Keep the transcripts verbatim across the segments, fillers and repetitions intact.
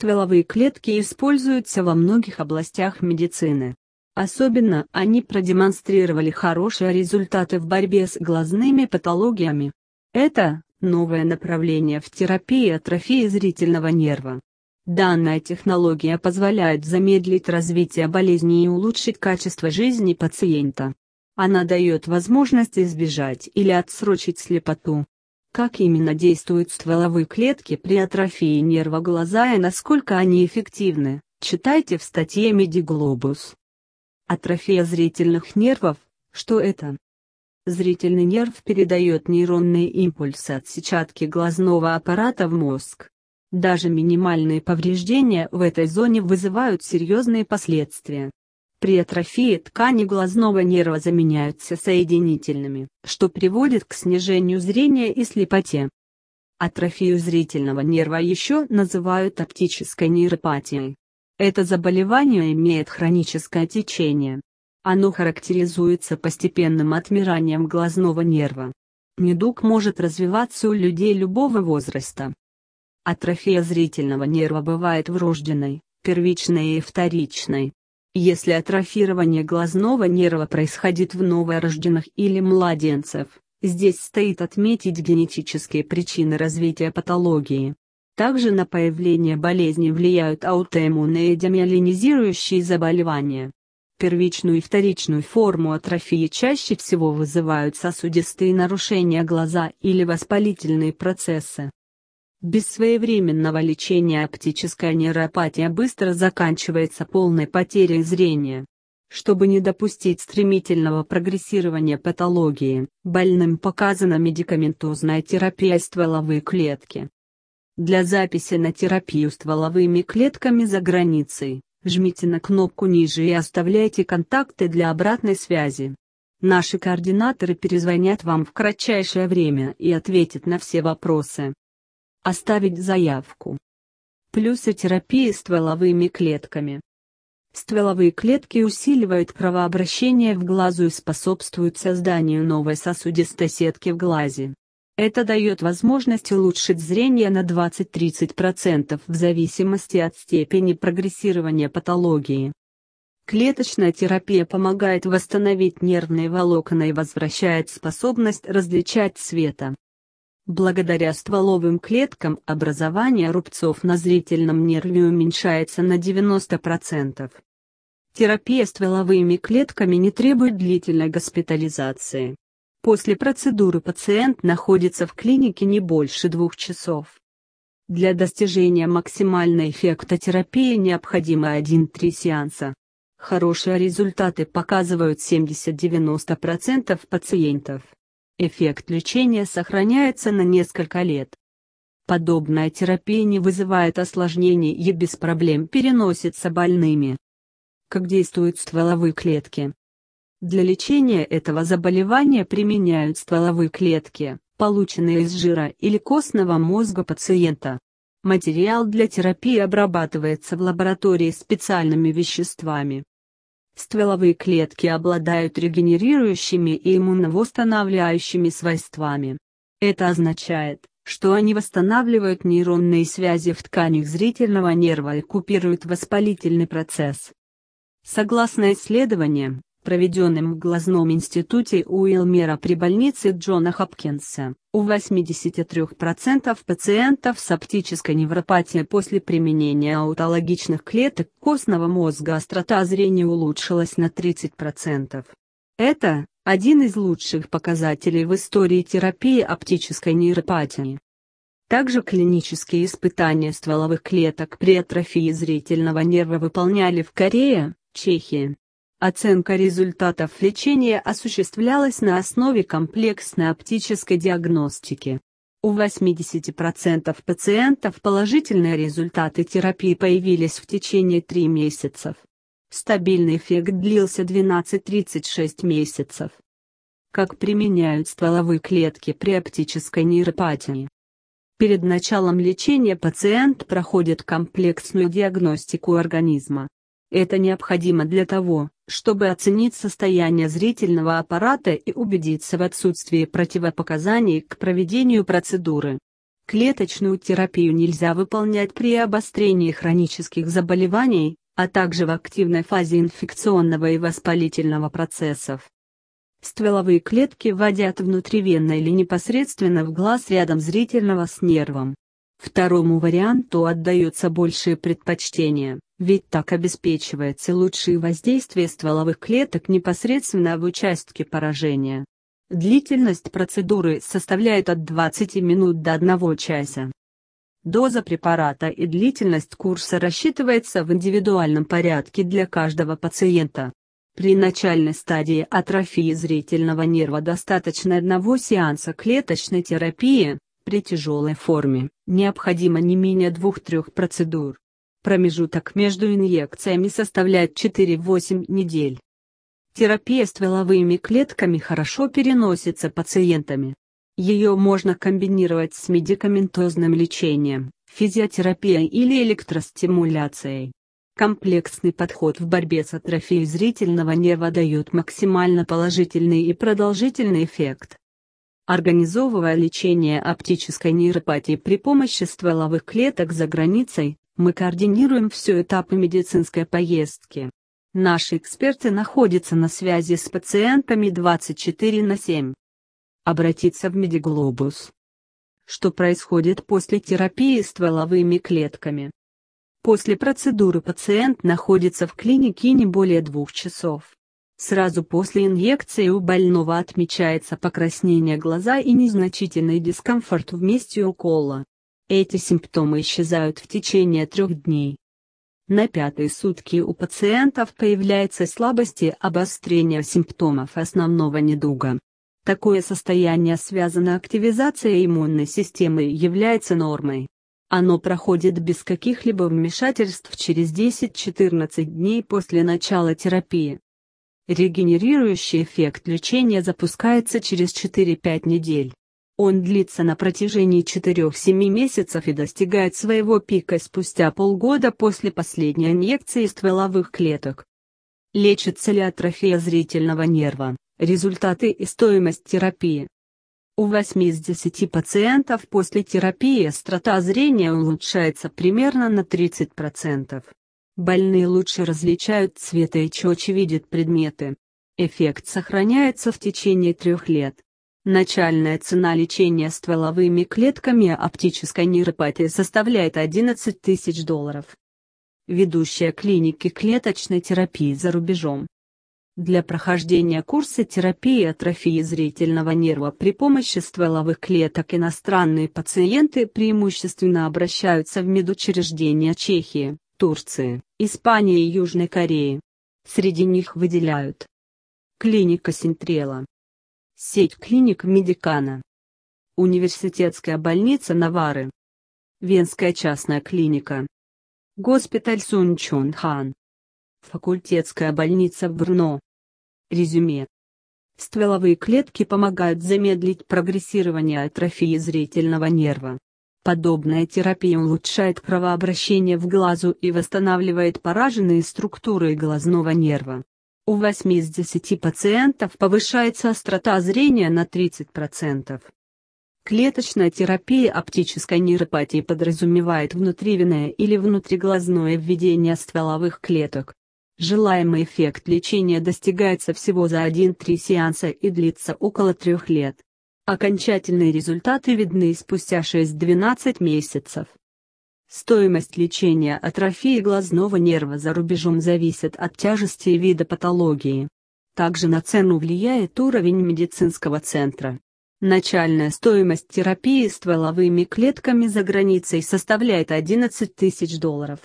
Стволовые клетки используются во многих областях медицины. Особенно они продемонстрировали хорошие результаты в борьбе с глазными патологиями. Это новое направление в терапии атрофии зрительного нерва. Данная технология позволяет замедлить развитие болезни и улучшить качество жизни пациента. Она дает возможность избежать или отсрочить слепоту. Как именно действуют стволовые клетки при атрофии нерва глаза и насколько они эффективны, читайте в статье Медиглобус. Атрофия зрительных нервов – что это? Зрительный нерв передает нейронные импульсы от сетчатки глазного аппарата в мозг. Даже минимальные повреждения в этой зоне вызывают серьезные последствия. При атрофии ткани глазного нерва заменяются соединительными, что приводит к снижению зрения и слепоте. Атрофию зрительного нерва еще называют оптической нейропатией. Это заболевание имеет хроническое течение. Оно характеризуется постепенным отмиранием глазного нерва. Недуг может развиваться у людей любого возраста. Атрофия зрительного нерва бывает врожденной, первичной и вторичной. Если атрофирование глазного нерва происходит в новорожденных или младенцев, здесь стоит отметить генетические причины развития патологии. Также на появление болезни влияют аутоиммунные демиелинизирующие заболевания. Первичную и вторичную форму атрофии чаще всего вызывают сосудистые нарушения глаза или воспалительные процессы. Без своевременного лечения оптическая нейропатия быстро заканчивается полной потерей зрения. Чтобы не допустить стремительного прогрессирования патологии, больным показана медикаментозная терапия стволовые клетки. Для записи на терапию стволовыми клетками за границей, жмите на кнопку ниже и оставляйте контакты для обратной связи. Наши координаторы перезвонят вам в кратчайшее время и ответят на все вопросы. Оставить заявку. Плюсы терапии стволовыми клетками. Стволовые клетки усиливают кровообращение в глазу и способствуют созданию новой сосудистой сетки в глазе. Это дает возможность улучшить зрение на двадцать-тридцать процентов в зависимости от степени прогрессирования патологии. Клеточная терапия помогает восстановить нервные волокна и возвращает способность различать цвета. Благодаря стволовым клеткам образование рубцов на зрительном нерве уменьшается на девяносто процентов. Терапия стволовыми клетками не требует длительной госпитализации. После процедуры пациент находится в клинике не больше двух часов. Для достижения максимального эффекта терапии необходимо один-три сеанса. Хорошие результаты показывают семьдесят-девяносто процентов пациентов. Эффект лечения сохраняется на несколько лет. Подобная терапия не вызывает осложнений и без проблем переносится больными. Как действуют стволовые клетки? Для лечения этого заболевания применяют стволовые клетки, полученные из жира или костного мозга пациента. Материал для терапии обрабатывается в лаборатории специальными веществами. Стволовые клетки обладают регенерирующими и иммуновосстанавливающими свойствами. Это означает, что они восстанавливают нейронные связи в тканях зрительного нерва и купируют воспалительный процесс. Согласно исследованиям, проведенным в глазном институте Уилмера при больнице Джона Хопкинса, у восьмидесяти трёх процентов пациентов с оптической невропатией после применения аутологичных клеток костного мозга острота зрения улучшилась на тридцать процентов. Это один из лучших показателей в истории терапии оптической нейропатии. Также клинические испытания стволовых клеток при атрофии зрительного нерва выполняли в Корее, Чехии. Оценка результатов лечения осуществлялась на основе комплексной оптической диагностики. У восьмидесяти процентов пациентов положительные результаты терапии появились в течение трёх месяцев. Стабильный эффект длился двенадцать-тридцать шесть месяцев. Как применяют стволовые клетки при оптической нейропатии? Перед началом лечения пациент проходит комплексную диагностику организма. Это необходимо для того, чтобы оценить состояние зрительного аппарата и убедиться в отсутствии противопоказаний к проведению процедуры. Клеточную терапию нельзя выполнять при обострении хронических заболеваний, а также в активной фазе инфекционного и воспалительного процессов. Стволовые клетки вводят внутривенно или непосредственно в глаз рядом зрительного с нервом. Второму варианту отдается большее предпочтение, ведь так обеспечивается лучшее воздействие стволовых клеток непосредственно в участке поражения. Длительность процедуры составляет от двадцати минут до одного часа. Доза препарата и длительность курса рассчитывается в индивидуальном порядке для каждого пациента. При начальной стадии атрофии зрительного нерва достаточно одного сеанса клеточной терапии, при тяжелой форме необходимо не менее двух-трех процедур. Промежуток между инъекциями составляет четыре-восемь недель. Терапия стволовыми клетками хорошо переносится пациентами. Ее можно комбинировать с медикаментозным лечением, физиотерапией или электростимуляцией. Комплексный подход в борьбе с атрофией зрительного нерва дает максимально положительный и продолжительный эффект. Организовывая лечение оптической нейропатии при помощи стволовых клеток за границей, мы координируем все этапы медицинской поездки. Наши эксперты находятся на связи с пациентами двадцать четыре на семь. Обратиться в Медиглобус. Что происходит после терапии стволовыми клетками? После процедуры пациент находится в клинике не более двух часов. Сразу после инъекции у больного отмечается покраснение глаза и незначительный дискомфорт в месте укола. Эти симптомы исчезают в течение трех дней. На пятые сутки у пациентов появляется слабость и обострение симптомов основного недуга. Такое состояние связано активизацией иммунной системы и является нормой. Оно проходит без каких-либо вмешательств через десять-четырнадцать дней после начала терапии. Регенерирующий эффект лечения запускается через четыре-пять недель. Он длится на протяжении четырёх-семи месяцев и достигает своего пика спустя полгода после последней инъекции стволовых клеток. Лечится ли атрофия зрительного нерва? Результаты и стоимость терапии. У восьми из десяти пациентов после терапии острота зрения улучшается примерно на тридцать процентов. Больные лучше различают цвета и четче видят предметы. Эффект сохраняется в течение трех лет. Начальная цена лечения стволовыми клетками оптической нейропатии составляет одиннадцать тысяч долларов. Ведущая клиники клеточной терапии за рубежом. Для прохождения курса терапии атрофии зрительного нерва при помощи стволовых клеток иностранные пациенты преимущественно обращаются в медучреждения Чехии, Турции, Испании и Южной Кореи. Среди них выделяют клиника Синтрела, сеть клиник Медикана, университетская больница Навары, Венская частная клиника, госпиталь Сунчонхан, факультетская больница в Брно. Резюме. Стволовые клетки помогают замедлить прогрессирование атрофии зрительного нерва. Подобная терапия улучшает кровообращение в глазу и восстанавливает пораженные структуры глазного нерва. У восьми из десяти пациентов повышается острота зрения на тридцать процентов. Клеточная терапия оптической нейропатии подразумевает внутривенное или внутриглазное введение стволовых клеток. Желаемый эффект лечения достигается всего за один-три сеанса и длится около трех лет. Окончательные результаты видны спустя шесть-двенадцать месяцев. Стоимость лечения атрофии глазного нерва за рубежом зависит от тяжести и вида патологии. Также на цену влияет уровень медицинского центра. Начальная стоимость терапии стволовыми клетками за границей составляет одиннадцать тысяч долларов.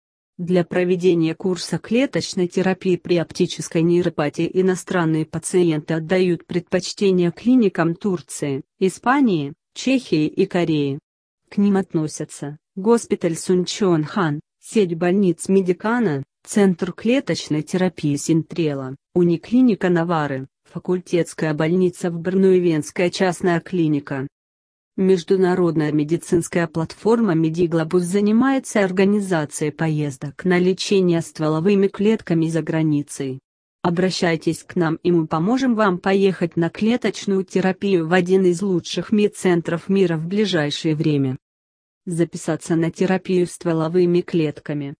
Для проведения курса клеточной терапии при оптической нейропатии иностранные пациенты отдают предпочтение клиникам Турции, Испании, Чехии и Кореи. К ним относятся госпиталь Сунчонхан, сеть больниц Медикана, Центр клеточной терапии Синтрела, Униклиника Навары, факультетская больница в Брно и Венская частная клиника. Международная медицинская платформа Медиглобус занимается организацией поездок на лечение стволовыми клетками за границей. Обращайтесь к нам, и мы поможем вам поехать на клеточную терапию в один из лучших медцентров мира в ближайшее время. Записаться на терапию стволовыми клетками.